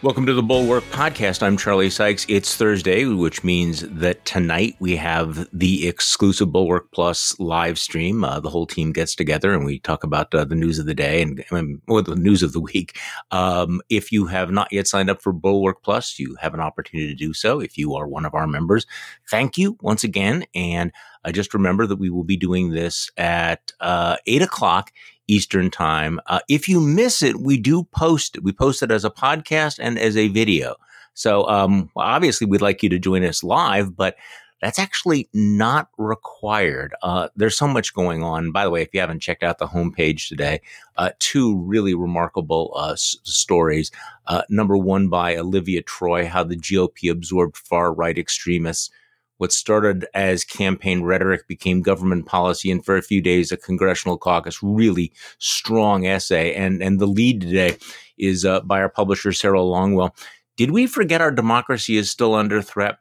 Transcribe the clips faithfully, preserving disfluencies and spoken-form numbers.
Welcome to the Bulwark Podcast. I'm Charlie Sykes. It's Thursday, which means that tonight we have the exclusive Bulwark Plus live stream. Uh, the whole team gets together and we talk about uh, the news of the day and um, or the news of the week. Um, if you have not yet signed up for Bulwark Plus, you have an opportunity to do so. If you are one of our members, thank you once again. And uh, just remember that we will be doing this at uh, eight o'clock Eastern time. Uh, if you miss it, we do post it. We post it as a podcast and as a video. So um, obviously, we'd like you to join us live, but that's actually not required. Uh, there's so much going on. By the way, if you haven't checked out the homepage today, uh, two really remarkable uh, s- stories. Uh, number one by Olivia Troy, how the G O P absorbed far-right extremists. What started as campaign rhetoric became government policy, and for a few days, a congressional caucus. Really strong essay. And, and the lead today is uh, by our publisher, Sarah Longwell. Did we forget our democracy is still under threat?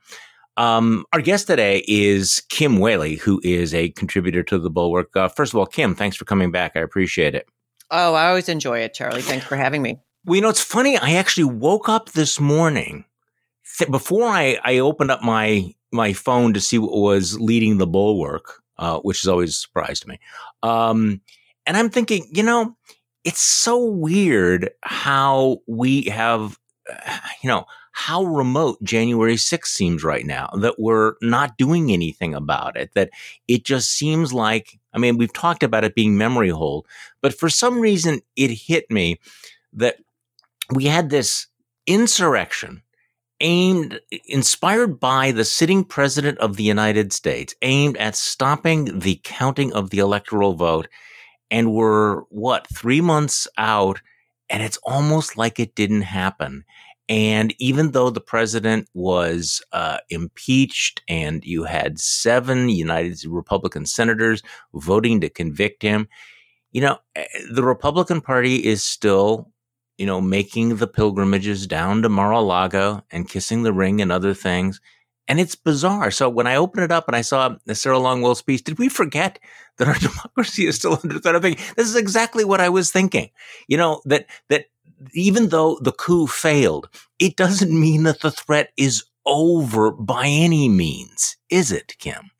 Um, our guest today is Kim Wehle, who is a contributor to the Bulwark. Uh, first of all, Kim, thanks for coming back. I appreciate it. Oh, I always enjoy it, Charlie. Thanks for having me. Well, you know, it's funny. I actually woke up this morning th- before I, I opened up my my phone to see what was leading the Bulwark, uh, which is always a surprise to me. Um, and I'm thinking, you know, it's so weird how we have, uh, you know, how remote January sixth seems right now, that we're not doing anything about it, that it just seems like, I mean, we've talked about it being memory hold, but for some reason it hit me that we had this insurrection aimed, inspired by the sitting president of the United States, aimed at stopping the counting of the electoral vote. And we're, what, three months out, and it's almost like it didn't happen. And even though the president was uh, impeached and you had seven United Republican senators voting to convict him, you know, the Republican Party is still, you know, making the pilgrimages down to Mar-a-Lago and kissing the ring and other things. And it's bizarre. So when I opened it up and I saw the Sarah Longwell speech, did we forget that our democracy is still under threat? I think this is exactly what I was thinking. You know, that that even though the coup failed, it doesn't mean that the threat is over by any means, is it, Kim?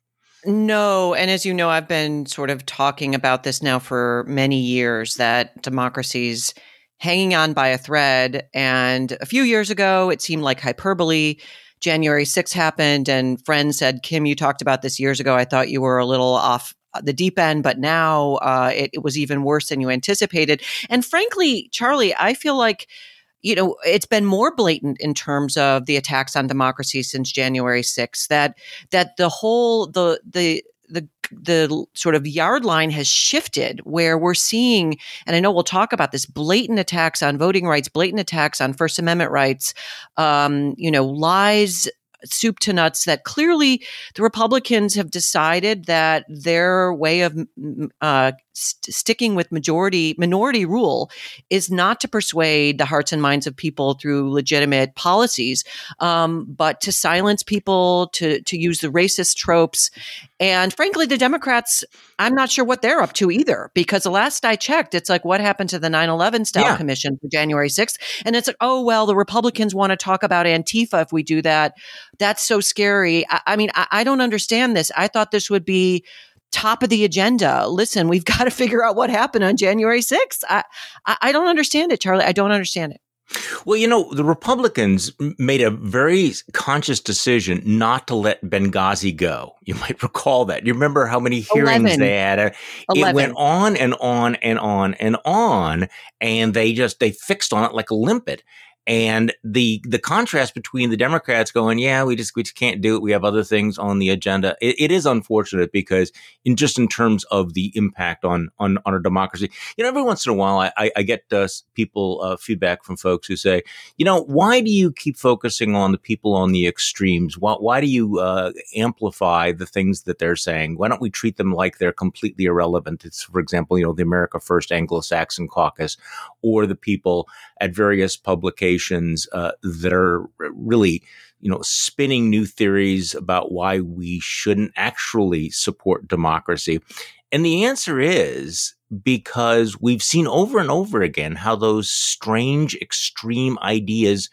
No. And as you know, I've been sort of talking about this now for many years, that democracy's hanging on by a thread. And a few years ago, it seemed like hyperbole. January sixth happened and friends said, Kim, you talked about this years ago. I thought you were a little off the deep end, but now uh, it, it was even worse than you anticipated. And frankly, Charlie, I feel like, you know, it's been more blatant in terms of the attacks on democracy since January sixth, that that the whole, the, the, the the sort of yard line has shifted, where we're seeing, and I know we'll talk about this, blatant attacks on voting rights, blatant attacks on First Amendment rights, um, you know, lies, soup to nuts, that clearly the Republicans have decided that their way of uh, st- sticking with majority minority rule is not to persuade the hearts and minds of people through legitimate policies, um, but to silence people, to to use the racist tropes. And frankly, the Democrats, I'm not sure what they're up to either, because the last I checked, it's like, what happened to the nine eleven style Yeah. commission for January sixth? And it's like, oh, well, the Republicans want to talk about Antifa if we do that. That's so scary. I, I mean, I, I don't understand this. I thought this would be top of the agenda. Listen, we've got to figure out what happened on January sixth. I, I, I don't understand it, Charlie. I don't understand it. Well, you know, the Republicans made a very conscious decision not to let Benghazi go. You might recall that. You remember how many hearings eleven. they had? It eleven. went on and on and on and on, and they just they fixed on it like a limpet. And the the contrast between the Democrats going, yeah, we just we just can't do it. We have other things on the agenda. It, it is unfortunate because in just in terms of the impact on on, on our democracy, you know, every once in a while I, I, I get uh, people uh, feedback from folks who say, you know, why do you keep focusing on the people on the extremes? Why, why do you uh, amplify the things that they're saying? Why don't we treat them like they're completely irrelevant? It's, for example, you know, the America First Anglo-Saxon Caucus or the people at various publications uh, that are really, you know, spinning new theories about why we shouldn't actually support democracy. And the answer is because we've seen over and over again how those strange, extreme ideas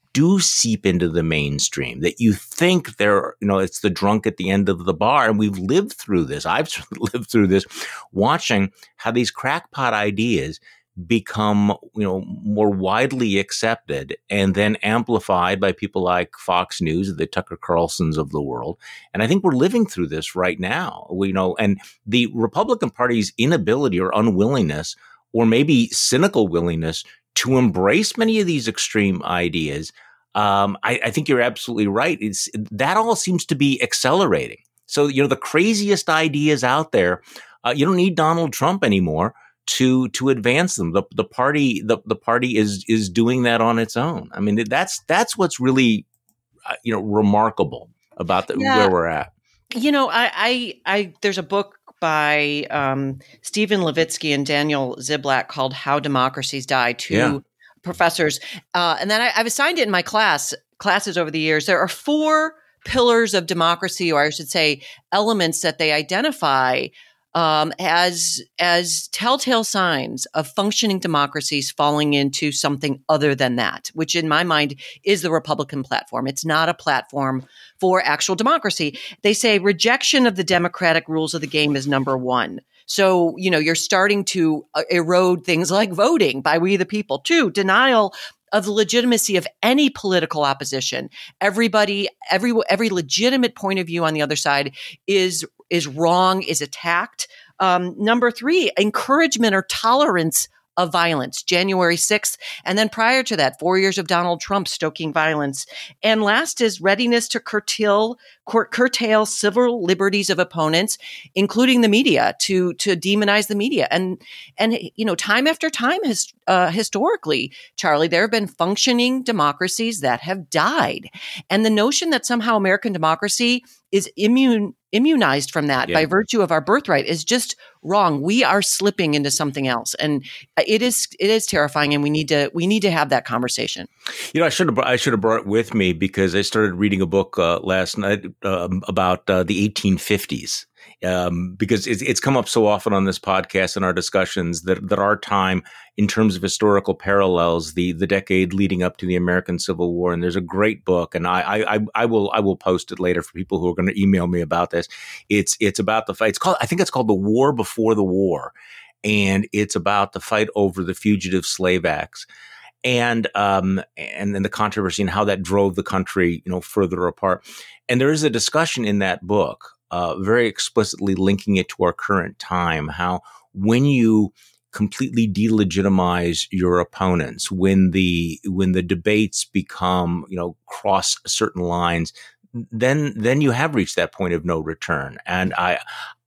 do seep into the mainstream, that you think they're, you know, it's the drunk at the end of the bar. And we've lived through this. I've lived through this, watching how these crackpot ideas become, you know, more widely accepted and then amplified by people like Fox News, the Tucker Carlsons of the world. And I think we're living through this right now. We know, and the Republican Party's inability or unwillingness, or maybe cynical willingness to embrace many of these extreme ideas. Um, I, I think you're absolutely right. It's, that all seems to be accelerating. So, you know, the craziest ideas out there, uh, you don't need Donald Trump anymore to to advance them. The the party the, the party is is doing that on its own. I mean, that's that's what's really uh, you know remarkable about the, yeah. where we're at. You know, I I, I there's a book by um, Stephen Levitsky and Daniel Ziblatt called "How Democracies Die." Two yeah. professors, uh, and then I, I've assigned it in my class classes over the years. There are four pillars of democracy, or I should say, elements that they identify Um, as as telltale signs of functioning democracies falling into something other than that, which in my mind is the Republican platform. It's not a platform for actual democracy. They say rejection of the democratic rules of the game is number one. So, you know, you're starting to uh, erode things like voting by we the people. Two, denial of the legitimacy of any political opposition. Everybody, every every legitimate point of view on the other side is is wrong, is attacked. Um, number three, encouragement or tolerance of violence, January sixth. And then prior to that, four years of Donald Trump stoking violence. And last is readiness to curtail, cur- curtail civil liberties of opponents, including the media, to, to demonize the media. And, and, you know, time after time, has, uh, historically, Charlie, there have been functioning democracies that have died. And the notion that somehow American democracy is immune, immunized from that yeah. by virtue of our birthright is just wrong. We are slipping into something else, and it is it is terrifying. And we need to we need to have that conversation. You know, I should have I should have brought it with me, because I started reading a book uh, last night um, about uh, the eighteen fifties. Um, because it's, it's come up so often on this podcast and our discussions that, that our time, in terms of historical parallels, the the decade leading up to the American Civil War. And there's a great book, and I I, I will I will post it later for people who are going to email me about this. It's it's about the fight. It's called I think it's called The War Before the War, and it's about the fight over the Fugitive Slave Acts. And um and then the controversy and how that drove the country, you know, further apart. And there is a discussion in that book, uh, very explicitly linking it to our current time, how when you completely delegitimize your opponents, when the when the debates become, you know, cross certain lines, then then you have reached that point of no return. And I,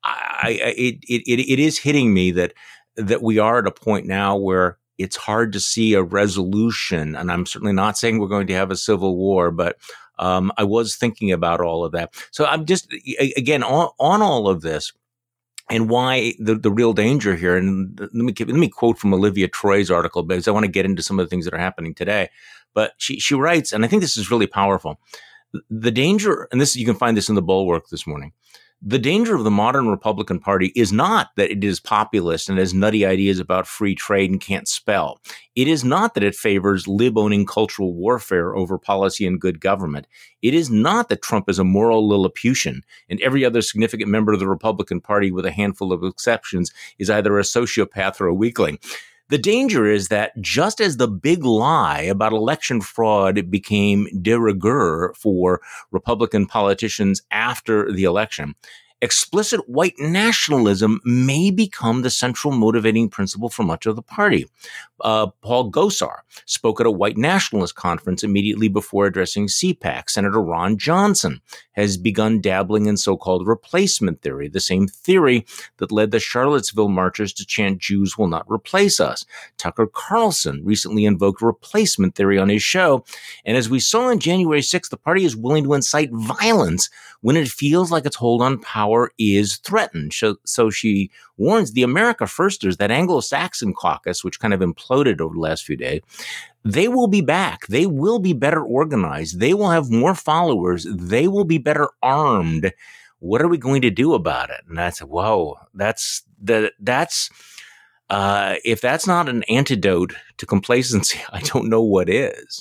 I, I it it it is hitting me that that we are at a point now where it's hard to see a resolution. And I'm certainly not saying we're going to have a civil war, but um, I was thinking about all of that. So I'm just, again, on, on all of this, and why the, the real danger here. And let me let me quote from Olivia Troy's article, because I want to get into some of the things that are happening today. But she she writes, and I think this is really powerful. The danger, and this you can find this in the Bulwark this morning. The danger of the modern Republican Party is not that it is populist and has nutty ideas about free trade and can't spell. It is not that it favors lib-owning cultural warfare over policy and good government. It is not that Trump is a moral Lilliputian and every other significant member of the Republican Party, with a handful of exceptions, is either a sociopath or a weakling. The danger is that just as the big lie about election fraud became de rigueur for Republican politicians after the election, explicit white nationalism may become the central motivating principle for much of the party. Uh, Paul Gosar spoke at a white nationalist conference immediately before addressing C PAC. Senator Ron Johnson has begun dabbling in so-called replacement theory, the same theory that led the Charlottesville marchers to chant "Jews will not replace us." Tucker Carlson recently invoked replacement theory on his show. And as we saw on January sixth, the party is willing to incite violence when it feels like its hold on power is threatened. So, so she warns the America Firsters, that Anglo-Saxon caucus, which kind of imploded over the last few days, they will be back. They will be better organized. They will have more followers. They will be better armed. What are we going to do about it? And that's, whoa, that's, the, that's, uh, if that's not an antidote to complacency, I don't know what is.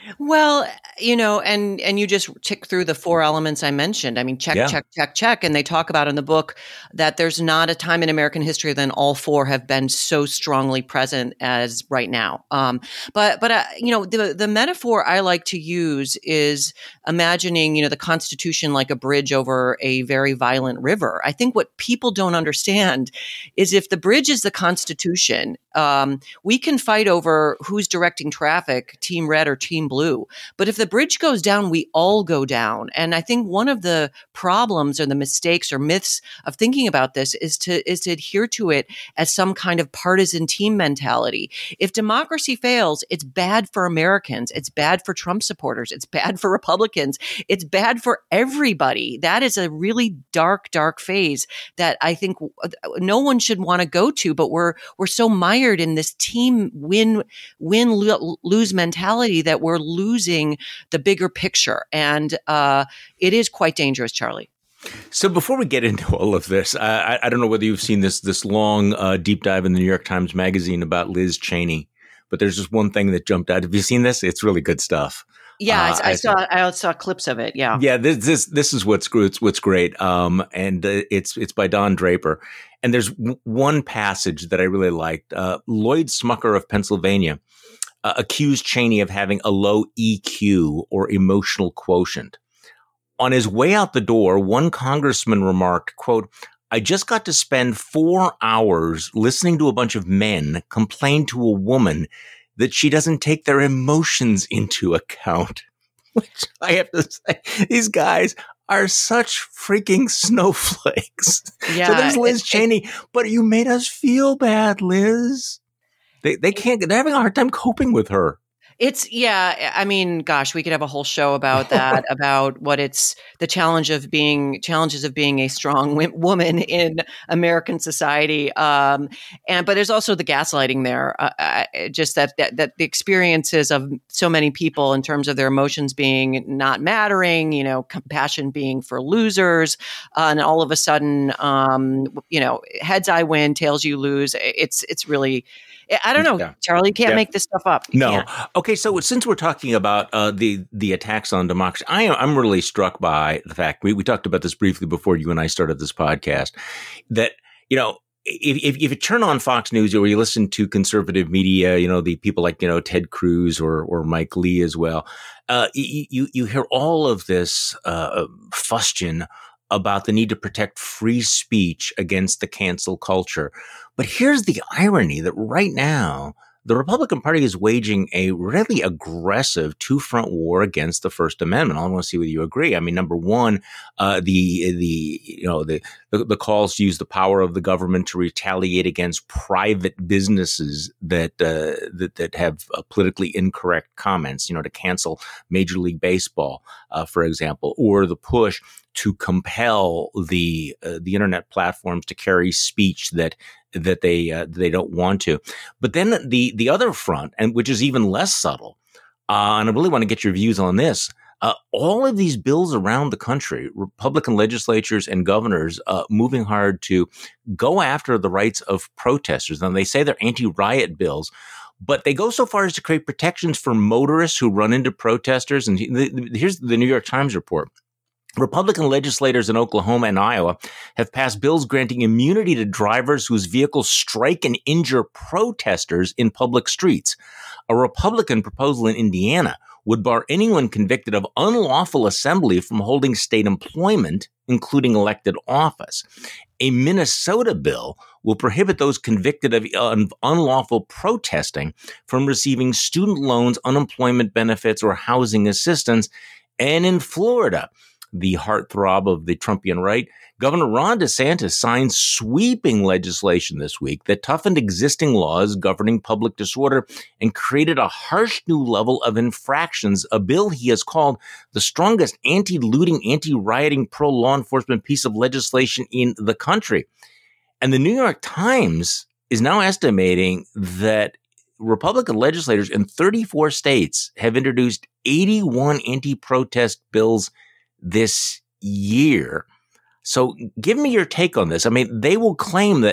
Well, you know, and and you just tick through the four elements I mentioned. I mean, check, Yeah. check, check, check. And they talk about in the book that there's not a time in American history then all four have been so strongly present as right now. Um, but but uh, you know, the the metaphor I like to use is imagining, you know, the Constitution like a bridge over a very violent river. I think what people don't understand is if the bridge is the Constitution, um, we can fight over who's directing traffic, Team Red or Team Blue. But if the bridge goes down, we all go down. And I think one of the problems or the mistakes or myths of thinking about this is to is to adhere to it as some kind of partisan team mentality. If democracy fails, it's bad for Americans. It's bad for Trump supporters. It's bad for Republicans. It's bad for everybody. That is a really dark, dark phase that I think no one should want to go to. But we're we're so mired in this team win win lo- lose mentality that we're losing the bigger picture, and uh, it is quite dangerous, Charlie. So before we get into all of this, I, I don't know whether you've seen this this long uh, deep dive in the New York Times Magazine about Liz Cheney, but there's just one thing that jumped out. Have you seen this? It's really good stuff. Yeah, uh, I, I I saw I saw clips of it. Yeah, yeah. This this this is what's what's, what's great, um, and uh, it's it's by Don Draper. And there's w- one passage that I really liked. Uh, Lloyd Smucker of Pennsylvania uh, accused Cheney of having a low E Q or emotional quotient. On his way out the door, one congressman remarked, quote, "I just got to spend four hours listening to a bunch of men complain to a woman that she doesn't take their emotions into account." Which I have to say, these guys are such freaking snowflakes. yeah. So there's Liz it, Cheney, it, but you made us feel bad, Liz. They they can't, they're having a hard time coping with her. It's yeah. I mean, gosh, we could have a whole show about that, about what it's the challenge of being challenges of being a strong w- woman in American society. Um, and but there's also the gaslighting there. Uh, I, just that, that that the experiences of so many people in terms of their emotions being not mattering, you know, compassion being for losers, uh, and all of a sudden, um, you know, heads I win, tails you lose. It's it's really. I don't know, Yeah. Charlie. You can't Yeah. make this stuff up. You No. can't. Okay. So since we're talking about uh, the the attacks on democracy, I am I'm really struck by the fact we, we talked about this briefly before you and I started this podcast, that, you know, if, if, if you turn on Fox News or you listen to conservative media, you know, the people like, you know, Ted Cruz or or Mike Lee as well, uh, you, you, you hear all of this uh, fustian about the need to protect free speech against the cancel culture. But here's the irony that right now, the Republican Party is waging a really aggressive two-front war against the First Amendment. I want to see whether you agree. I mean, number one, uh, the the you know the, the the calls to use the power of the government to retaliate against private businesses that uh, that that have uh, politically incorrect comments. You know, to cancel Major League Baseball, uh, for example, or the push to compel the uh, the internet platforms to carry speech that that they uh, they don't want to. But then the the other front, and which is even less subtle, uh, and I really want to get your views on this. Uh, all of these bills around the country, Republican legislatures and governors uh, moving hard to go after the rights of protesters. And they say they're anti-riot bills, but they go so far as to create protections for motorists who run into protesters. And here's the New York Times report. Republican legislators in Oklahoma and Iowa have passed bills granting immunity to drivers whose vehicles strike and injure protesters in public streets. A Republican proposal in Indiana would bar anyone convicted of unlawful assembly from holding state employment, including elected office. A Minnesota bill will prohibit those convicted of un- unlawful protesting from receiving student loans, unemployment benefits, or housing assistance. And in Florida, the heartthrob of the Trumpian right, Governor Ron DeSantis signed sweeping legislation this week that toughened existing laws governing public disorder and created a harsh new level of infractions, a bill he has called the strongest anti-looting, anti-rioting, pro-law enforcement piece of legislation in the country. And the New York Times is now estimating that Republican legislators in thirty-four states have introduced eighty-one anti-protest bills this year. So give me your take on this. I mean, they will claim that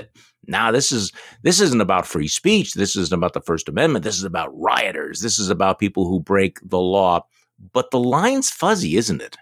Now, this is this isn't about free speech. This isn't about the First Amendment. This is about rioters. This is about people who break the law. But the line's fuzzy, isn't it?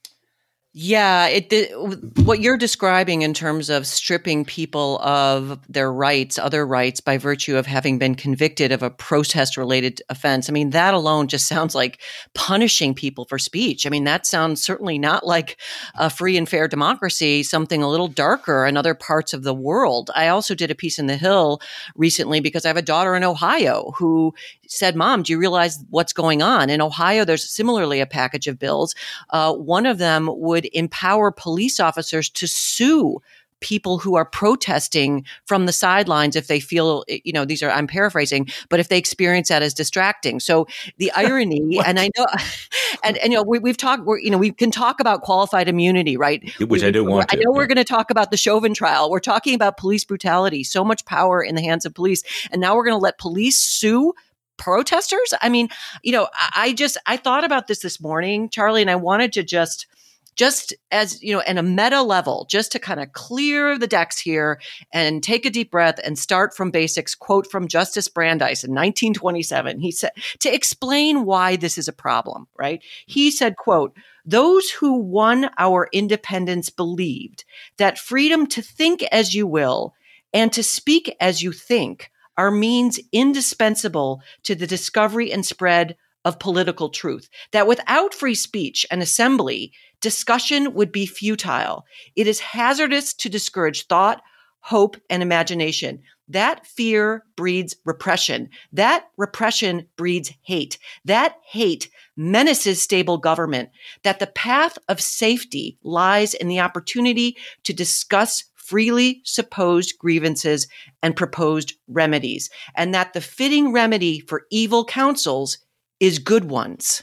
Yeah, it the, what you're describing in terms of stripping people of their rights, other rights, by virtue of having been convicted of a protest-related offense. I mean, that alone just sounds like punishing people for speech. I mean, that sounds certainly not like a free and fair democracy, something a little darker in other parts of the world. I also did a piece in The Hill recently because I have a daughter in Ohio who said, "Mom, do you realize what's going on?" In Ohio, there's similarly a package of bills. Uh, one of them would empower police officers to sue people who are protesting from the sidelines if they feel, you know, these are, I'm paraphrasing, but if they experience that as distracting. So the irony, and I know, and, and you know, we, we've talked, we're, you know, we can talk about qualified immunity, right? Which we, I do want to. I know yeah. we're going to talk about the Chauvin trial. We're talking about police brutality, so much power in the hands of police. And now we're going to let police sue protesters? I mean, you know, I, I just, I thought about this this morning, Charlie, and I wanted to just, just as, you know, in a meta level, just to kind of clear the decks here and take a deep breath and start from basics. Quote from Justice Brandeis in nineteen twenty-seven. He said, to explain why this is a problem, right? He said, quote, "Those who won our independence believed that freedom to think as you will and to speak as you think are means indispensable to the discovery and spread of political truth, that without free speech and assembly, discussion would be futile. It is hazardous to discourage thought, hope, and imagination. That fear breeds repression. That repression breeds hate. That hate menaces stable government. That the path of safety lies in the opportunity to discuss freely supposed grievances and proposed remedies, and that the fitting remedy for evil counsels is good ones."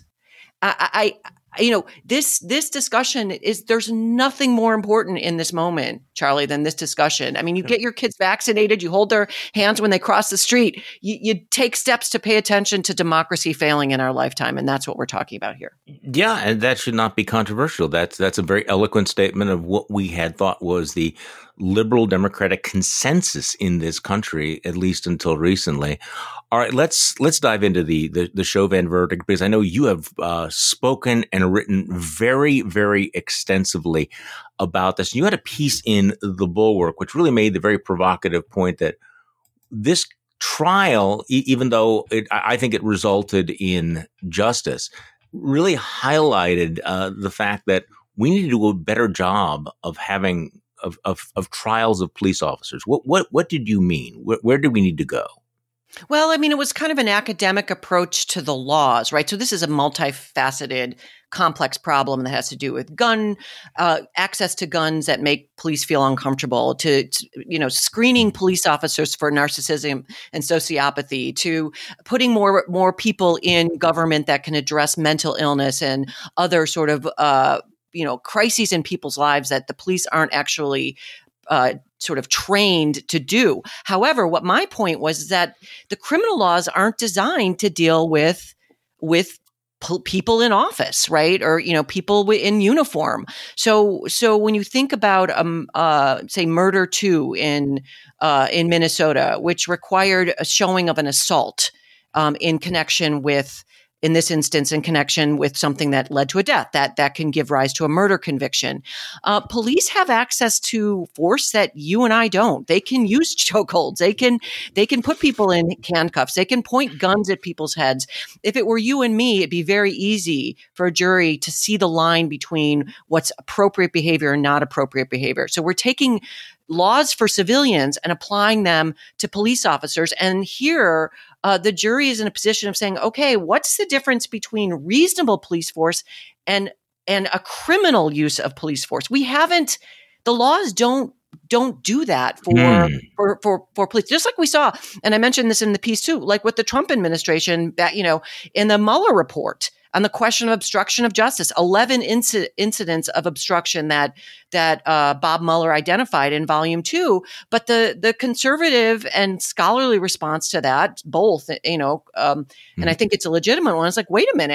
I, I, you know, this this discussion is, there's nothing more important in this moment, Charlie, than this discussion. I mean, you get your kids vaccinated, you hold their hands when they cross the street, you, you take steps to pay attention to democracy failing in our lifetime, and that's what we're talking about here. Yeah, and that should not be controversial. That's that's a very eloquent statement of what we had thought was the liberal democratic consensus in this country, at least until recently. All right, let's let's dive into the the, the Chauvin verdict, because I know you have uh, spoken and written very, very extensively about this. You had a piece in The Bulwark which really made the very provocative point that this trial, e- even though it, I think it resulted in justice, really highlighted uh, the fact that we need to do a better job of having of of, of trials of police officers. What what what did you mean? Where, where do we need to go? Well, I mean, it was kind of an academic approach to the laws, right? So this is a multifaceted, complex problem that has to do with gun, uh, access to guns that make police feel uncomfortable, to, to, you know, screening police officers for narcissism and sociopathy, to putting more more people in government that can address mental illness and other sort of, uh, you know, crises in people's lives that the police aren't actually uh, sort of trained to do. However, what my point was is that the criminal laws aren't designed to deal with with p- people in office, right? Or, you know, people w- in uniform. So, so when you think about, um, uh, say, Murder Two in uh, in Minnesota, which required a showing of an assault um, in connection with, in this instance, in connection with something that led to a death, that that can give rise to a murder conviction. Uh, police have access to force that you and I don't. They can use chokeholds. They can they can put people in handcuffs. They can point guns at people's heads. If it were you and me, it'd be very easy for a jury to see the line between what's appropriate behavior and not appropriate behavior. So we're taking laws for civilians and applying them to police officers. And here, uh, the jury is in a position of saying, okay, what's the difference between reasonable police force and and a criminal use of police force? We haven't, the laws don't don't do that for, mm. for for for police. Just like we saw, and I mentioned this in the piece too, like with the Trump administration, that, you know, in the Mueller report on the question of obstruction of justice, eleven inci- incidents of obstruction that that uh, Bob Mueller identified in Volume Two. But the the conservative and scholarly response to that, both, you know, um, mm. and I think it's a legitimate one, is like, wait a minute.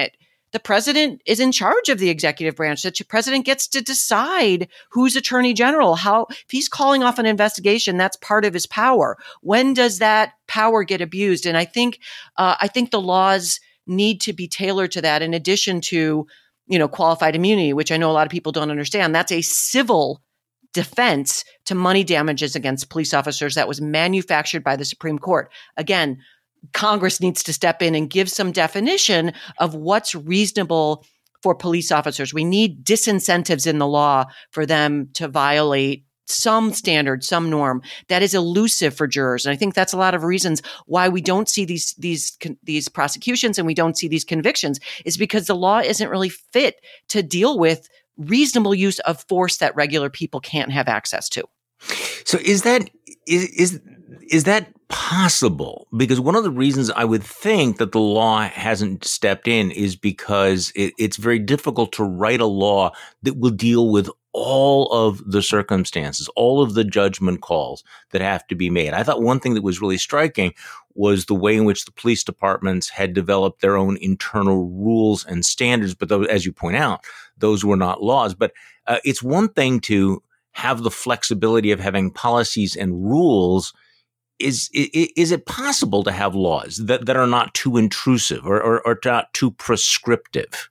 the president is in charge of the executive branch, that the president gets to decide who's attorney general. How, if he's calling off an investigation, that's part of his power. When does that power get abused? And I think, uh, I think the laws need to be tailored to that, in addition to, you know, qualified immunity, which I know a lot of people don't understand. That's a civil defense to money damages against police officers that was manufactured by the Supreme Court. Again, Congress needs to step in and give some definition of what's reasonable for police officers. We need disincentives in the law for them to violate some standard, some norm that is elusive for jurors. And I think that's a lot of reasons why we don't see these these these prosecutions and we don't see these convictions, is because the law isn't really fit to deal with reasonable use of force that regular people can't have access to. So is that is is is that possible? Because one of the reasons I would think that the law hasn't stepped in is because it, it's very difficult to write a law that will deal with all of the circumstances, all of the judgment calls that have to be made. I thought one thing that was really striking was the way in which the police departments had developed their own internal rules and standards. But those, as you point out, those were not laws. But uh, it's one thing to have the flexibility of having policies and rules. Is, is is it possible to have laws that, that are not too intrusive or, or, or not too prescriptive?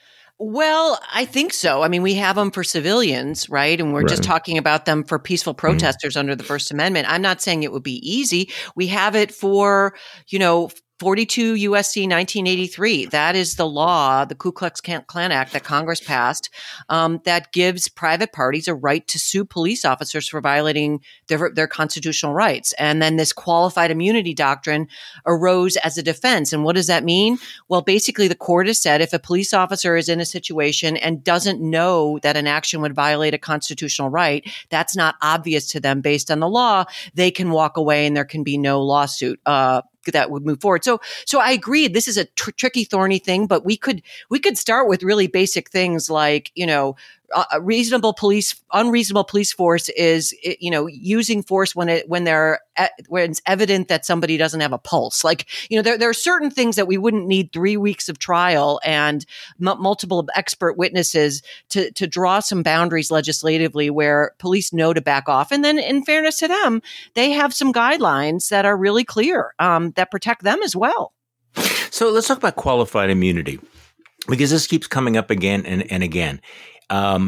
Well, I think so. I mean, we have them for civilians, right? And we're Right. just talking about them for peaceful protesters mm. under the First Amendment. I'm not saying it would be easy. We have it for, you know, forty-two U S C nineteen eighty-three. That is the law, the Ku Klux Klan Act that Congress passed, um, that gives private parties a right to sue police officers for violating their, their constitutional rights. And then this qualified immunity doctrine arose as a defense. And what does that mean? Well, basically, the court has said if a police officer is in a situation and doesn't know that an action would violate a constitutional right, that's not obvious to them based on the law, they can walk away and there can be no lawsuit uh, that would move forward. So, so I agree. This is a tr- tricky, thorny thing, but we could we could start with really basic things like, you know, a reasonable police, unreasonable police force is, you know, using force when it when they're when it's evident that somebody doesn't have a pulse. Like, you know, there there are certain things that we wouldn't need three weeks of trial and m- multiple expert witnesses to to draw some boundaries legislatively where police know to back off. And then, in fairness to them, they have some guidelines that are really clear um, that protect them as well. So let's talk about qualified immunity, because this keeps coming up again and, and again. Um,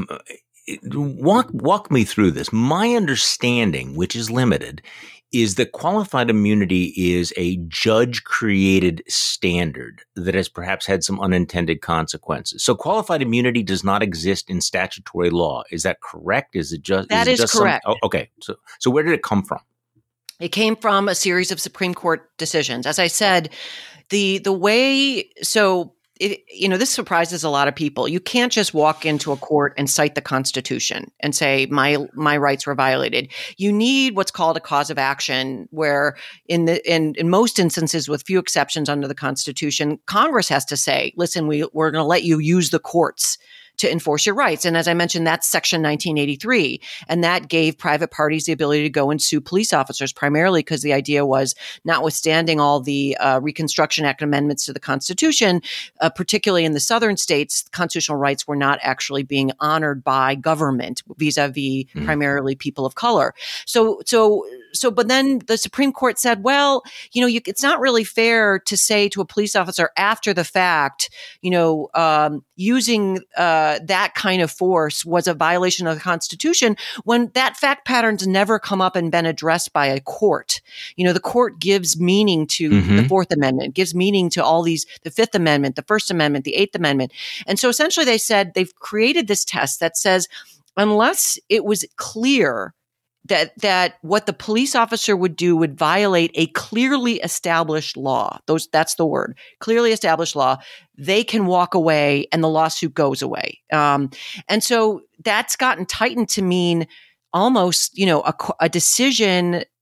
walk, walk me through this. My understanding, which is limited, is that qualified immunity is a judge-created standard that has perhaps had some unintended consequences. So qualified immunity does not exist in statutory law. Is that correct? Is it just that is, is it just correct? Some, oh, okay. So, so where did it come from? It came from a series of Supreme Court decisions. As I said, the the way so. It, you know, this surprises a lot of people. You can't just walk into a court and cite the Constitution and say my my rights were violated. You need what's called a cause of action, where in the in, in most instances, with few exceptions under the Constitution, Congress has to say, "Listen, we we're going to let you use the courts to enforce your rights." And as I mentioned, that's Section nineteen eighty-three. And that gave private parties the ability to go and sue police officers, primarily because the idea was, notwithstanding all the uh, Reconstruction Act amendments to the Constitution, uh, particularly in the southern states, constitutional rights were not actually being honored by government vis-a-vis mm. primarily people of color. So, so, so, but then the Supreme Court said, well, you know, you, it's not really fair to say to a police officer after the fact, you know, um, using uh, that kind of force was a violation of the Constitution when that fact pattern's never come up and been addressed by a court. You know, the court gives meaning to mm-hmm. the Fourth Amendment, gives meaning to all these, the Fifth Amendment, the First Amendment, the Eighth Amendment. And so essentially they said they've created this test that says, unless it was clear that that what the police officer would do would violate a clearly established law. Those that's the word, clearly established law. They can walk away, and the lawsuit goes away. Um, and so that's gotten tightened to mean almost, you know, a, a decision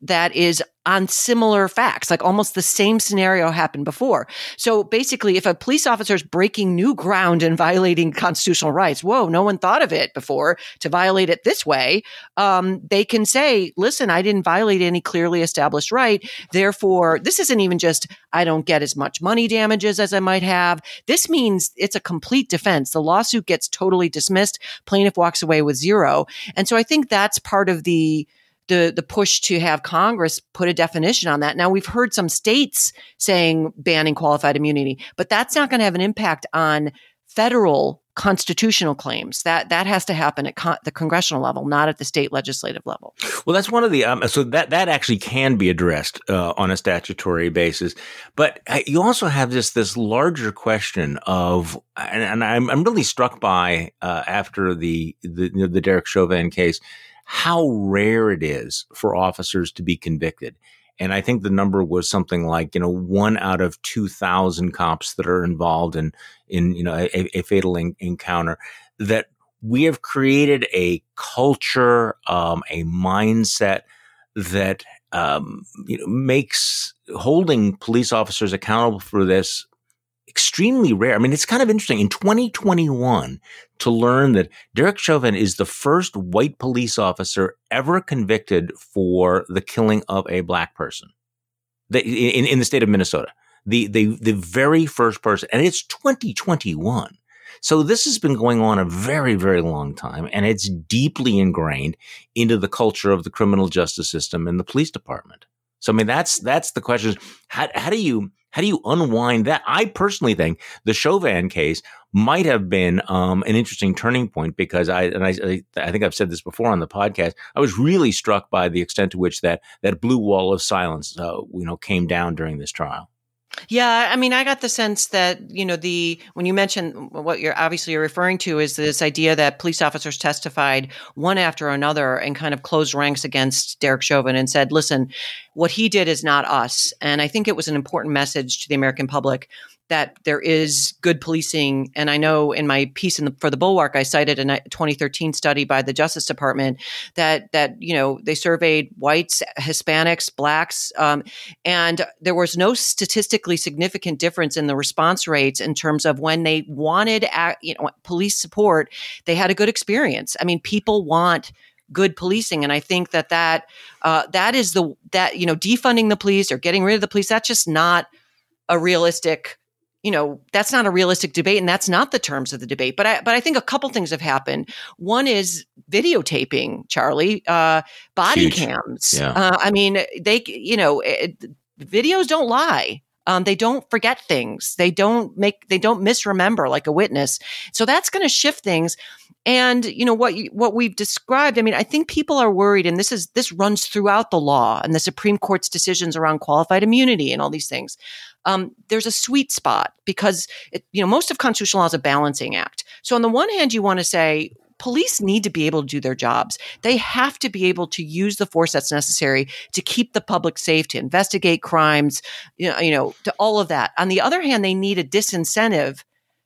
that is on similar facts, like almost the same scenario happened before. So basically, if a police officer is breaking new ground and violating constitutional rights, whoa, no one thought of it before to violate it this way, um, they can say, listen, I didn't violate any clearly established right. Therefore, this isn't even just, I don't get as much money damages as I might have. This means it's a complete defense. The lawsuit gets totally dismissed. Plaintiff walks away with zero. And so I think that's part of the the the push to have Congress put a definition on that. Now, we've heard some states saying banning qualified immunity, but that's not going to have an impact on federal constitutional claims. That that has to happen at con- the congressional level, not at the state legislative level. Well, that's one of the um, so that that actually can be addressed uh, on a statutory basis, but uh, you also have this this larger question of, and, and I'm I'm really struck by uh, after the the the Derek Chauvin case, how rare it is for officers to be convicted. And I think the number was something like, you know, one out of two thousand cops that are involved in, in, you know, a, a fatal in, encounter, that we have created a culture, um, a mindset that, um, you know, makes holding police officers accountable for this extremely rare. I mean, it's kind of interesting in twenty twenty-one to learn that Derek Chauvin is the first white police officer ever convicted for the killing of a black person the, in, in the state of Minnesota. The, the, the very first person, and it's twenty twenty-one. So this has been going on a very, very long time, and it's deeply ingrained into the culture of the criminal justice system and the police department. So, I mean, that's, that's the question. How, how do you, How do you unwind that? I personally think the Chauvin case might have been um, an interesting turning point because I and I, I think I've said this before on the podcast. I was really struck by the extent to which that that blue wall of silence, uh, you know, came down during this trial. Yeah, I mean, I got the sense that, you know, the when you mentioned what you're obviously you're referring to is this idea that police officers testified one after another and kind of closed ranks against Derek Chauvin and said, listen, what he did is not us. And I think it was an important message to the American public that there is good policing. And I know in my piece in the, for the Bulwark, I cited a twenty thirteen study by the Justice Department that, that you know, they surveyed whites, Hispanics, blacks, um, and there was no statistically significant difference in the response rates in terms of when they wanted you know, police support, they had a good experience. I mean, people want good policing. And I think that that, uh, that is the, that, you know, defunding the police or getting rid of the police, that's just not a realistic You know, that's not a realistic debate, and that's not the terms of the debate. But I, but I think a couple things have happened. One is videotaping, Charlie, uh, body Huge. cams. Yeah. Uh, I mean, they, you know, it, videos don't lie. Um, they don't forget things. They don't make. They don't misremember like a witness. So that's going to shift things. And you know what you, what we've described. I mean, I think people are worried, and this is this runs throughout the law and the Supreme Court's decisions around qualified immunity and all these things. Um, there's a sweet spot because it, you know most of constitutional law is a balancing act. So on the one hand, you want to say police need to be able to do their jobs. They have to be able to use the force that's necessary to keep the public safe, to investigate crimes, you know, you know, to all of that. On the other hand, they need a disincentive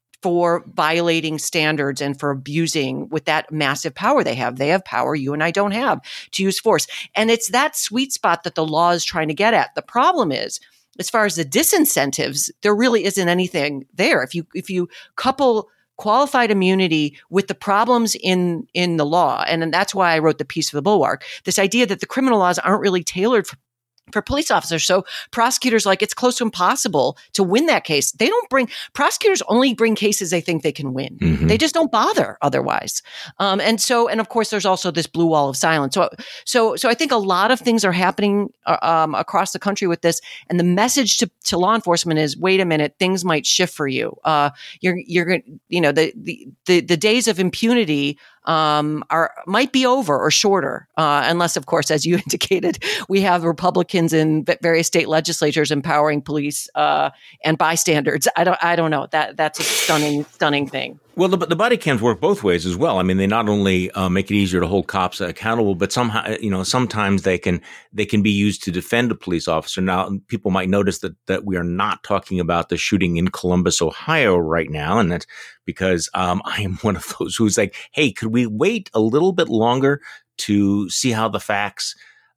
for violating standards and for abusing with that massive power they have. They have power you and I don't have to use force. And it's that sweet spot that the law is trying to get at. The problem is, as far as the disincentives, there really isn't anything there. If you if you couple qualified immunity with the problems in in the law, and that's why I wrote the piece for the Bulwark, this idea that the criminal laws aren't really tailored for for police officers. So prosecutors, like, it's close to impossible to win that case. They don't bring, prosecutors only bring cases they think they can win. Mm-hmm. They just don't bother otherwise. Um, and so, and of course, there's also this blue wall of silence. So, so, so I think a lot of things are happening uh, um, across the country with this. And the message to, to law enforcement is, wait a minute, things might shift for you. Uh, you're, you're going, you know, the, the, the, the days of impunity um, are, might be over or shorter. Uh, unless, of course, as you indicated, we have Republicans in various state legislatures empowering police, uh, and bystanders. I don't, I don't know. That, that's a stunning, stunning thing. Well, the, the body cams work both ways as well. I mean, they not only uh, make it easier to hold cops accountable, but somehow, you know, sometimes they can they can be used to defend a police officer. Now, people might notice that that we are not talking about the shooting in Columbus, Ohio, right now, and that's because um, I am one of those who's like, "Hey, could we wait a little bit longer to see how the facts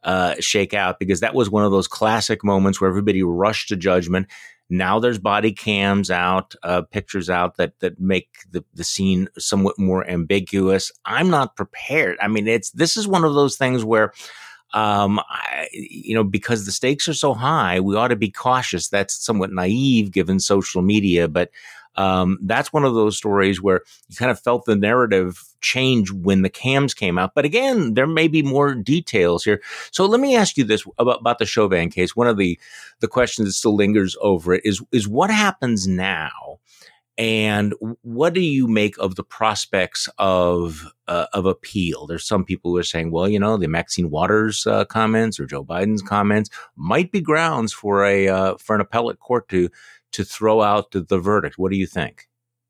uh, shake out, because that was one of those classic moments where everybody rushed to judgment. Now there's body cams out, uh, pictures out that that make the, the scene somewhat more ambiguous. I'm not prepared. I mean, it's this is one of those things where, um, I, you know, because the stakes are so high, we ought to be cautious. That's somewhat naive given social media, but um, that's one of those stories where you kind of felt the narrative change when the cams came out. But again, there may be more details here. So let me ask you this about, about the Chauvin case. One of the, the questions that still lingers over it is, is what happens now? And what do you make of the prospects of uh, of appeal? There's some people who are saying, well, you know, the Maxine Waters uh, comments or Joe Biden's comments might be grounds for a uh, for an appellate court to to throw out the, the verdict. What do you think?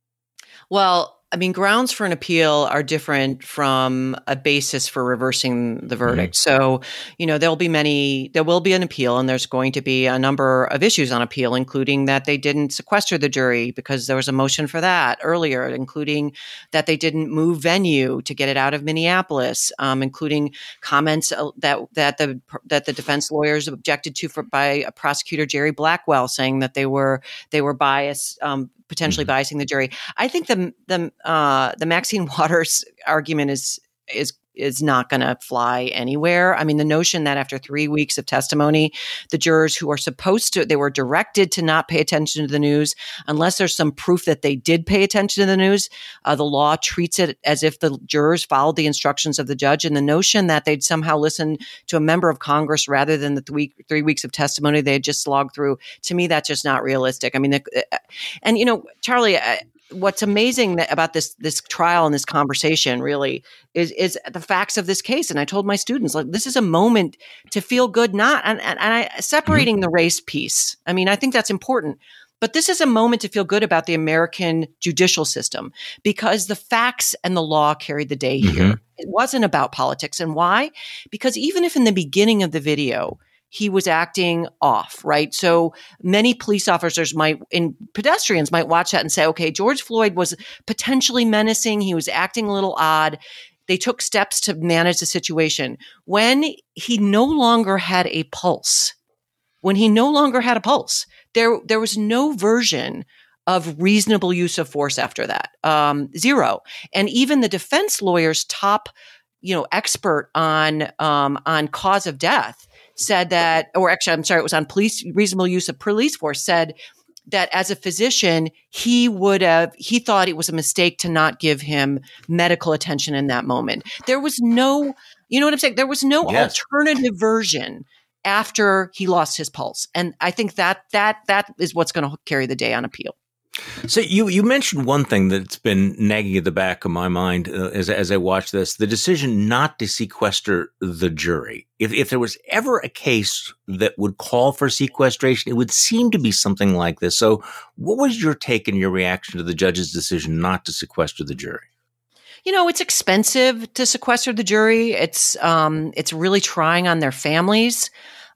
Well, I mean, grounds for an appeal are different from a basis for reversing the verdict. Mm-hmm. So, you know, there'll be many, there will be an appeal, and there's going to be a number of issues on appeal, including that they didn't sequester the jury because there was a motion for that earlier, including that they didn't move venue to get it out of Minneapolis, um, including comments that that the that the defense lawyers objected to for, by prosecutor Jerry Blackwell, saying that they were they were biased. Um, potentially mm-hmm. biasing the jury. I think the the uh, the Maxine Waters argument is is is not going to fly anywhere. I mean, the notion that after three weeks of testimony, the jurors who are supposed to, they were directed to not pay attention to the news, unless there's some proof that they did pay attention to the news, uh, the law treats it as if the jurors followed the instructions of the judge. And the notion that they'd somehow listen to a member of Congress rather than the three, three weeks of testimony they had just slogged through, to me, that's just not realistic. I mean, the, and, you know, Charlie, I, what's amazing about this this trial and this conversation really is is the facts of this case. And I told my students, like, this is a moment to feel good, not and, and, and I separating mm-hmm. the race piece. I mean, I think that's important. But this is a moment to feel good about the American judicial system, because the facts and the law carried the day here. Mm-hmm. It wasn't about politics. And why? Because even if in the beginning of the video, he was acting off, right? So many police officers might, and pedestrians might watch that and say, okay, George Floyd was potentially menacing. He was acting a little odd. They took steps to manage the situation. When he no longer had a pulse, when he no longer had a pulse, there, there was no version of reasonable use of force after that. Um, zero. And even the defense lawyer's top, you know, expert on, um, on cause of death said that, or actually, I'm sorry, it was on police, reasonable use of police force, said that as a physician, he would have, he thought it was a mistake to not give him medical attention in that moment. There was no, you know what I'm saying? There was no yes. alternative version after he lost his pulse. And I think that, that, that is what's going to carry the day on appeal. So you, you mentioned one thing that's been nagging at the back of my mind uh, as, as I watch this, the decision not to sequester the jury. If, if there was ever a case that would call for sequestration, it would seem to be something like this. So what was your take and your reaction to the judge's decision not to sequester the jury? You know, it's expensive to sequester the jury. It's um, it's really trying on their families.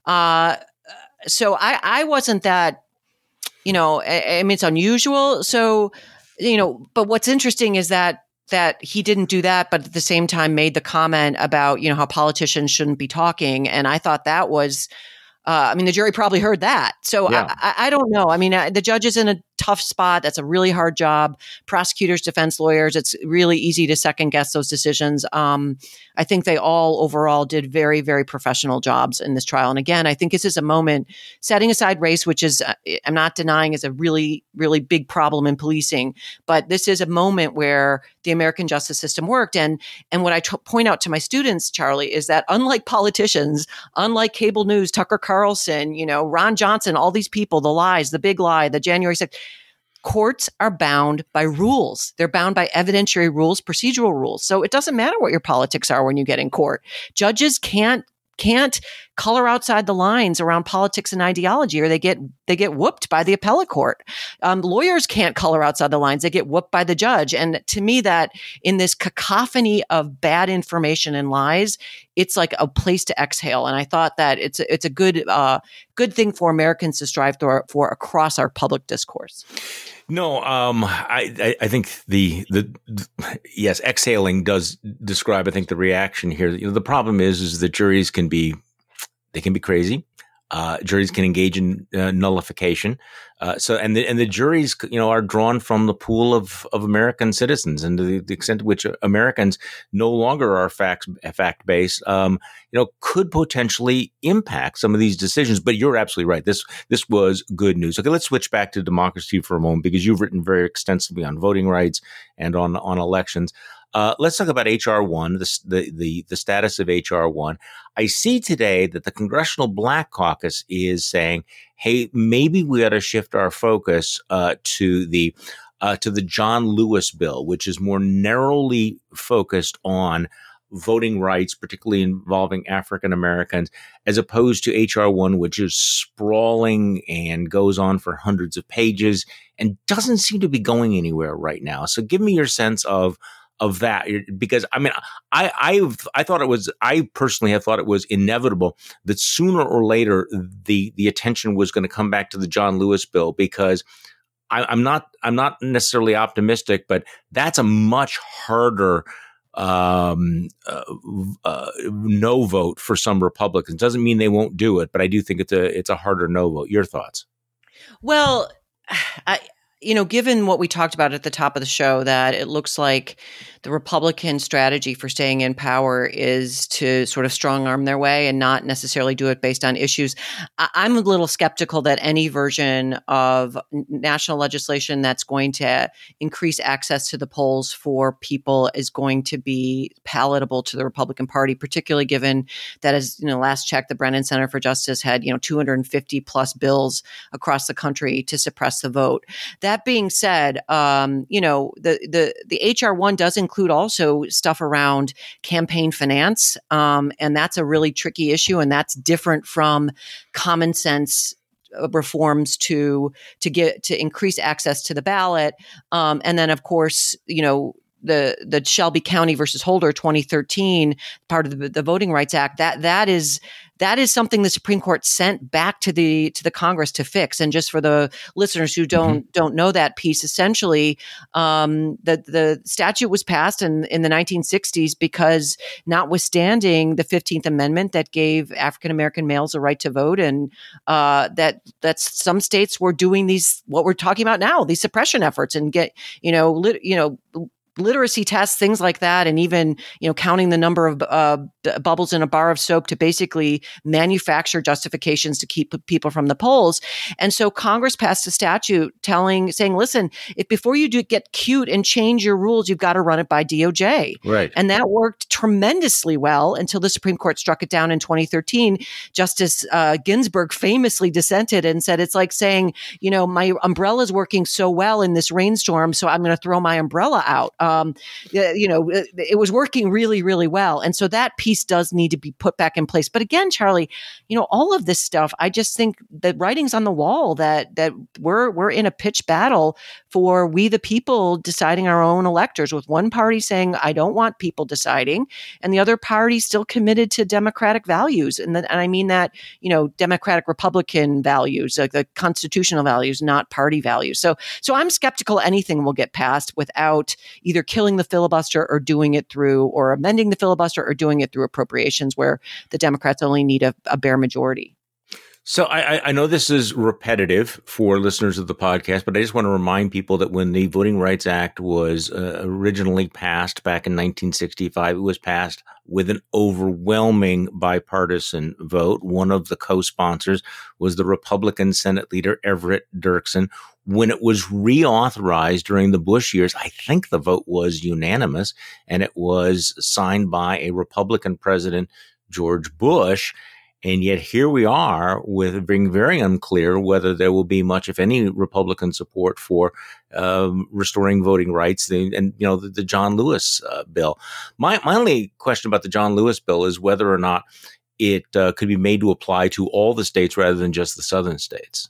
Uh, so I, I wasn't that. You know, I, I mean, it's unusual. So, you know, but what's interesting is that that he didn't do that, but at the same time made the comment about, you know, how politicians shouldn't be talking. And I thought that was, uh, I mean, the jury probably heard that. So yeah. I, I, I don't know. I mean, I, the judge is in a tough spot. That's a really hard job. Prosecutors, defense lawyers, it's really easy to second guess those decisions. Um, I think they all overall did very, very professional jobs in this trial. And again, I think this is a moment, setting aside race, which is, uh, I'm not denying is a really, really big problem in policing, but this is a moment where the American justice system worked. And, and what I t- point out to my students, Charlie, is that unlike politicians, unlike cable news, Tucker Carlson, you know, Ron Johnson, all these people, the lies, the big lie, the January sixth, courts are bound by rules. They're bound by evidentiary rules, procedural rules. So it doesn't matter what your politics are when you get in court. Judges can't can't color outside the lines around politics and ideology, or they get they get whooped by the appellate court. Um, lawyers can't color outside the lines; they get whooped by the judge. And to me, that in this cacophony of bad information and lies, it's like a place to exhale. And I thought that it's a, it's a good uh, good thing for Americans to strive for, for across our public discourse. No, um, I, I think the, the, the, yes, exhaling does describe, I think, the reaction here. You know, the problem is, is that juries can be They can be crazy. Uh, juries can engage in uh, nullification. Uh, so, and the and the juries, you know, are drawn from the pool of of American citizens, and to the, the extent to which Americans no longer are facts fact based, um, you know, could potentially impact some of these decisions. But you're absolutely right. This this was good news. Okay, let's switch back to democracy for a moment, because you've written very extensively on voting rights and on on elections. Uh, let's talk about H R one, the, the the the status of H R one. I see today that the Congressional Black Caucus is saying, "Hey, maybe we ought to shift our focus uh, to the uh, to the John Lewis bill, which is more narrowly focused on voting rights, particularly involving African Americans, as opposed to H R one, which is sprawling and goes on for hundreds of pages and doesn't seem to be going anywhere right now." So, give me your sense of. Of that, because I mean, I I've I thought it was I personally have thought it was inevitable that sooner or later the the attention was going to come back to the John Lewis bill, because I, I'm not I'm not necessarily optimistic, but that's a much harder um, uh, uh, no vote for some Republicans. Doesn't mean they won't do it, but I do think it's a it's a harder no vote. Your thoughts? Well, I. You know, given what we talked about at the top of the show, that it looks like the Republican strategy for staying in power is to sort of strong arm their way and not necessarily do it based on issues. I- I'm a little skeptical that any version of national legislation that's going to increase access to the polls for people is going to be palatable to the Republican Party, particularly given that, as you know, last check, the Brennan Center for Justice had, you know, two hundred fifty plus bills across the country to suppress the vote. That being said, um, you know, the the the H R one does include also stuff around campaign finance, um, and that's a really tricky issue, and that's different from common sense reforms to to get to increase access to the ballot, um, and then of course, you know. The the Shelby County versus Holder twenty thirteen part of the, the Voting Rights Act, that that is that is something the Supreme Court sent back to the to the Congress to fix. And just for the listeners who don't mm-hmm. don't know that piece, essentially, um, the the statute was passed in in the nineteen sixties because, notwithstanding the fifteenth Amendment that gave African American males a right to vote, and uh, that that's some states were doing these what we're talking about now, these suppression efforts, and get you know lit, you know. literacy tests, things like that, and even, you know, counting the number of uh, bubbles in a bar of soap to basically manufacture justifications to keep people from the polls. And so Congress passed a statute telling, saying, listen, if before you do get cute and change your rules, you've got to run it by D O J. Right. And that worked tremendously well until the Supreme Court struck it down in twenty thirteen. Justice uh, Ginsburg famously dissented and said, it's like saying, you know, my umbrella is working so well in this rainstorm, so I'm going to throw my umbrella out. Um, you know, it, it was working really, really well. And so that piece does need to be put back in place. But again, Charlie, you know, all of this stuff, I just think the writing's on the wall that that we're we're in a pitched battle for we the people deciding our own electors, with one party saying, I don't want people deciding, and the other party still committed to democratic values. And, the, and I mean that, you know, democratic Republican values, like the constitutional values, not party values. So, so I'm skeptical anything will get passed without either killing the filibuster or doing it through, or amending the filibuster or doing it through appropriations, where the Democrats only need a, a bare majority. So I, I know this is repetitive for listeners of the podcast, but I just want to remind people that when the Voting Rights Act was uh, originally passed back in nineteen sixty-five, it was passed with an overwhelming bipartisan vote. One of the co-sponsors was the Republican Senate leader, Everett Dirksen. When it was reauthorized during the Bush years, I think the vote was unanimous, and it was signed by a Republican president, George Bush. And yet here we are with it being very unclear whether there will be much, if any, Republican support for um, restoring voting rights and, and you know, the, the John Lewis uh, bill. My, my only question about the John Lewis bill is whether or not it uh, could be made to apply to all the states rather than just the southern states.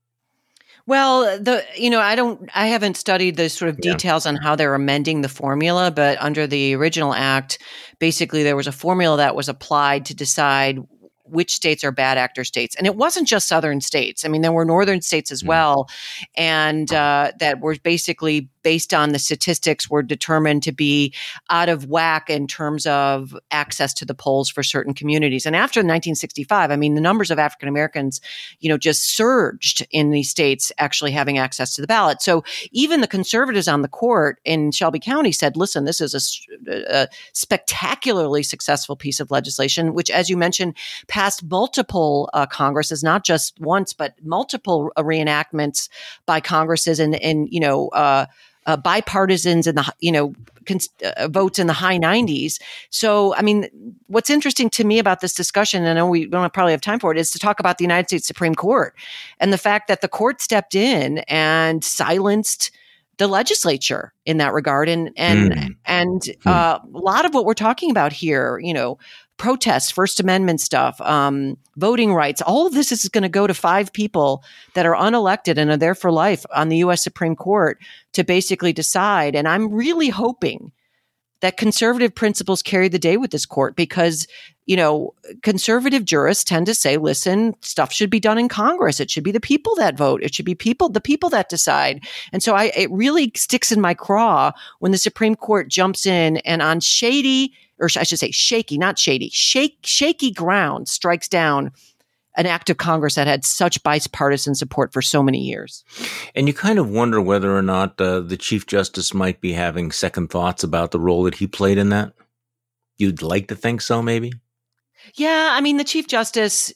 Well, the you know, I don't, I haven't studied the sort of details yeah. on how they're amending the formula, but under the original act, basically there was a formula that was applied to decide which states are bad actor states. And it wasn't just southern states. I mean, there were northern states as well, and uh, that were basically based on the statistics, were determined to be out of whack in terms of access to the polls for certain communities. And after nineteen sixty-five, I mean, the numbers of African Americans, you know, just surged in these states actually having access to the ballot. So even the conservatives on the court in Shelby County said, listen, this is a, a spectacularly successful piece of legislation, which, as you mentioned, passed multiple uh, Congresses, not just once, but multiple uh, reenactments by Congresses and, and you know, uh, uh, bipartisans in the, you know, cons- uh, votes in the high nineties. So, I mean, what's interesting to me about this discussion, and I know we don't probably have time for it, is to talk about the United States Supreme Court and the fact that the court stepped in and silenced the legislature in that regard. And, and, mm. and uh, a lot of what we're talking about here, you know, protests, First Amendment stuff, um, voting rights, all of this is going to go to five people that are unelected and are there for life on the U S Supreme Court to basically decide. And I'm really hoping that conservative principles carry the day with this court because, you know, conservative jurists tend to say, listen, stuff should be done in Congress. It should be the people that vote. It should be people, the people that decide. And so I, it really sticks in my craw when the Supreme Court jumps in and on shady, or I should say shaky, not shady, shake, shaky ground strikes down an act of Congress that had such bipartisan support for so many years. And you kind of wonder whether or not uh, the Chief Justice might be having second thoughts about the role that he played in that. You'd like to think so, maybe? Yeah, I mean, the Chief Justice,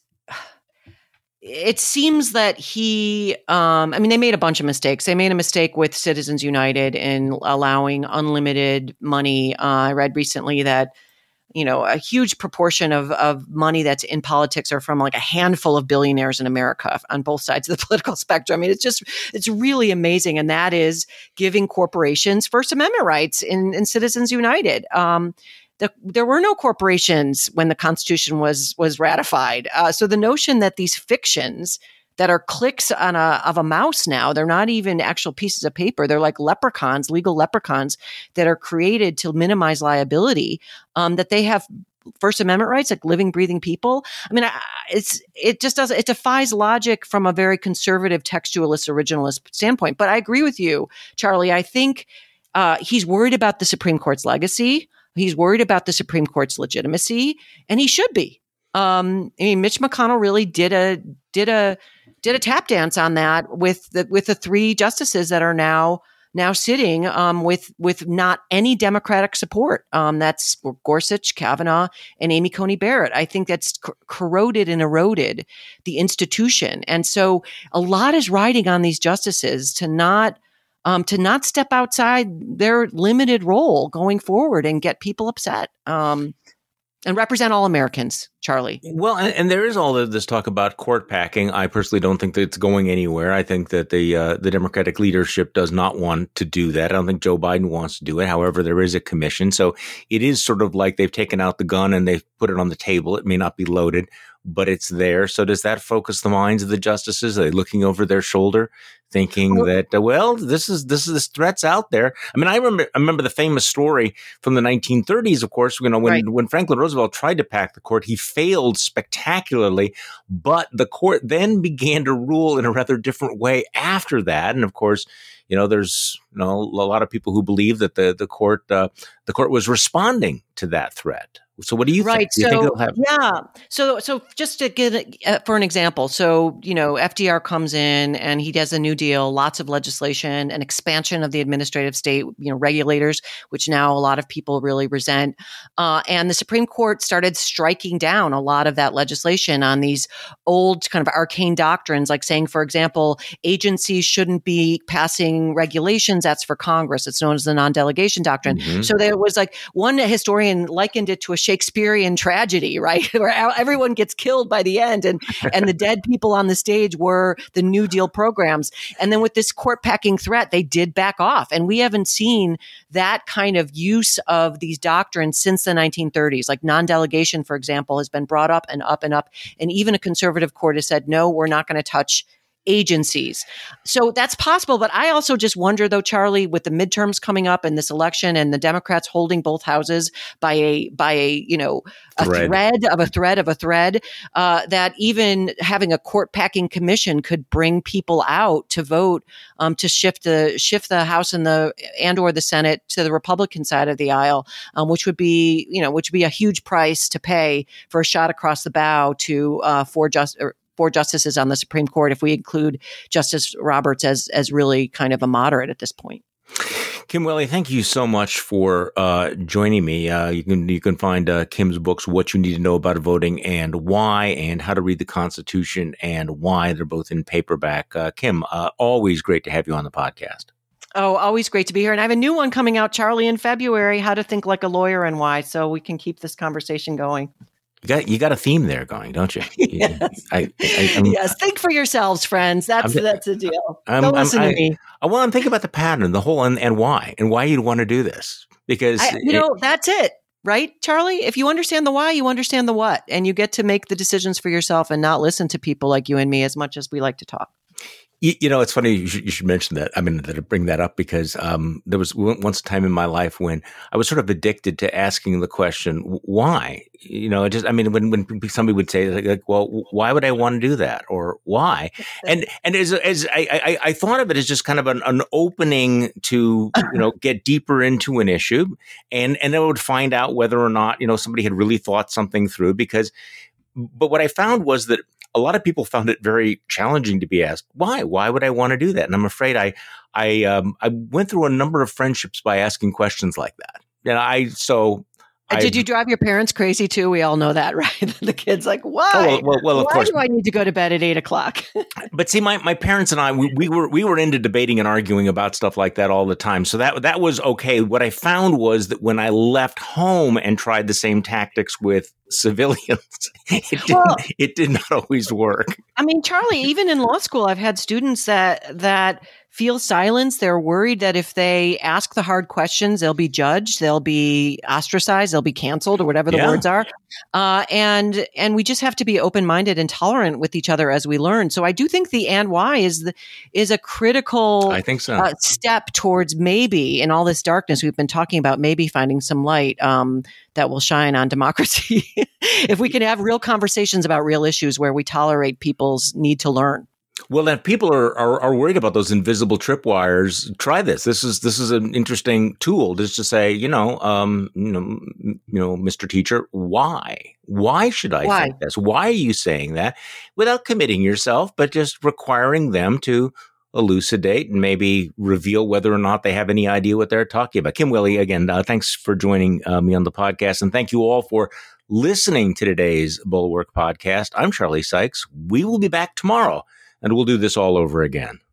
it seems that he, um, I mean, they made a bunch of mistakes. They made a mistake with Citizens United in allowing unlimited money. Uh, I read recently that, you know, a huge proportion of, of money that's in politics are from like a handful of billionaires in America on both sides of the political spectrum. I mean, it's just, it's really amazing. And that is giving corporations First Amendment rights in, in Citizens United. Um, The, there were no corporations when the Constitution was was ratified. Uh, so the notion that these fictions that are clicks on a of a mouse now, they're not even actual pieces of paper. They're like leprechauns, legal leprechauns that are created to minimize liability. Um, that they have First Amendment rights, like living, breathing people. I mean, it's it just doesn't. It defies logic from a very conservative, textualist, originalist standpoint. But I agree with you, Charlie. I think uh, he's worried about the Supreme Court's legacy. He's worried about the Supreme Court's legitimacy, and he should be. Um, I mean, Mitch McConnell really did a did a did a tap dance on that with the with the three justices that are now now sitting um, with with not any Democratic support. Um, that's Gorsuch, Kavanaugh, and Amy Coney Barrett. I think that's cor- corroded and eroded the institution, and so a lot is riding on these justices to not. Um, to not step outside their limited role going forward and get people upset um, and represent all Americans, Charlie. Well, and, and there is all of this talk about court packing. I personally don't think that it's going anywhere. I think that the uh, the Democratic leadership does not want to do that. I don't think Joe Biden wants to do it. However, there is a commission. So it is sort of like they've taken out the gun and they've put it on the table. It may not be loaded, but it's there. So does that focus the minds of the justices? Are they looking over their shoulder, thinking well, that, uh, well, this is this is this threat's out there? I mean, I remember I remember the famous story from the nineteen thirties, of course, you know, when, right. when Franklin Roosevelt tried to pack the court, he failed spectacularly, but the court then began to rule in a rather different way after that. And of course, you know, there's you know a lot of people who believe that the the court uh, the court was responding to that threat. So what do you right. think? Do you so, think it'll have- yeah. So, so just to give uh, for an example, so, you know, F D R comes in and he does a New Deal, lots of legislation, an expansion of the administrative state, you know, regulators, which now a lot of people really resent. Uh, and the Supreme Court started striking down a lot of that legislation on these old kind of arcane doctrines, like saying, for example, agencies shouldn't be passing regulations. That's for Congress. It's known as the non-delegation doctrine. Mm-hmm. So there was like one historian likened it to a Shakespearean tragedy, right? Where everyone gets killed by the end and, and the dead people on the stage were the New Deal programs. And then with this court packing threat, they did back off. And we haven't seen that kind of use of these doctrines since the nineteen thirties. Like non-delegation, for example, has been brought up and up and up. And even a conservative court has said, no, we're not going to touch agencies. So that's possible. But I also just wonder, though, Charlie, with the midterms coming up and this election and the Democrats holding both houses by a, by a, you know, a Thread. thread of a thread of a thread, uh, that even having a court packing commission could bring people out to vote, um, to shift the, shift the House and the, and or the Senate to the Republican side of the aisle, um, which would be, you know, which would be a huge price to pay for a shot across the bow to, uh, for just, or, four justices on the Supreme Court, if we include Justice Roberts as as really kind of a moderate at this point. Kim Wehle, thank you so much for uh, joining me. Uh, you can you can find uh, Kim's books, What You Need to Know About Voting and Why, and How to Read the Constitution and Why. They're both in paperback. Uh, Kim, uh, always great to have you on the podcast. Oh, always great to be here. And I have a new one coming out, Charlie, in February, How to Think Like a Lawyer and Why, so we can keep this conversation going. You got you got a theme there going, don't you? Yes. I, I, I'm, yes. Think for yourselves, friends. That's I'm, that's a deal. I'm, Don't listen I'm, to me. I, I want to think about the pattern, the whole, and, and why, and why you'd want to do this. Because I, you it, know, that's it, right, Charlie? If you understand the why, you understand the what, and you get to make the decisions for yourself and not listen to people like you and me as much as we like to talk. You, you know, it's funny you should, you should mention that. I mean, that I bring that up because um, there was once a time in my life when I was sort of addicted to asking the question, why? You know, it just, I mean, when, when somebody would say like, well, why would I want to do that? Or why? And, and as, as I, I, I thought of it as just kind of an, an opening to, you know, get deeper into an issue, and, and then I would find out whether or not, you know, somebody had really thought something through. Because, but what I found was that a lot of people found it very challenging to be asked, why? Why would I want to do that? And I'm afraid I, I, um, I went through a number of friendships by asking questions like that. And I, so. I, Did you drive your parents crazy too? We all know that, right? The kid's like, why? Oh, well, well, well, of why course. do I need to go to bed at eight o'clock? But see, my, my parents and I, we, we were we were into debating and arguing about stuff like that all the time. So that that was okay. What I found was that when I left home and tried the same tactics with civilians, it didn't, well, it did not always work. I mean, Charlie, even in law school, I've had students that that feel silence. They're worried that if they ask the hard questions, they'll be judged, they'll be ostracized, they'll be canceled, or whatever the yeah. words are. Uh, and and we just have to be open-minded and tolerant with each other as we learn. So I do think the and why is the, is a critical I think so. uh, step towards maybe, in all this darkness we've been talking about, maybe finding some light um, that will shine on democracy. If we can have real conversations about real issues where we tolerate people's need to learn. Well, if people are, are are worried about those invisible tripwires, try this. This is this is an interesting tool, just to say, you know, um, you know, m- you know, Mister Teacher, why? Why should I Why? think this? Why are you saying that? Without committing yourself, but just requiring them to elucidate and maybe reveal whether or not they have any idea what they're talking about. Kim Wehle, again, uh, thanks for joining uh, me on the podcast, and thank you all for listening to today's Bulwark podcast. I'm Charlie Sykes. We will be back tomorrow, and we'll do this all over again.